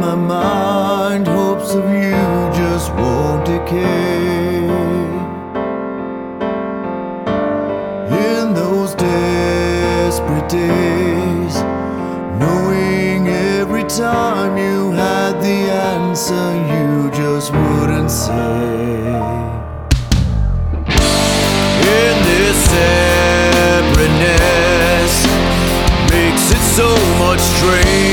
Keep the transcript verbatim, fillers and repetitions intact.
my mind, hopes of you just won't decay. In those desperate days, knowing every time you had the answer, you just wouldn't say. In this separateness makes it so much strange.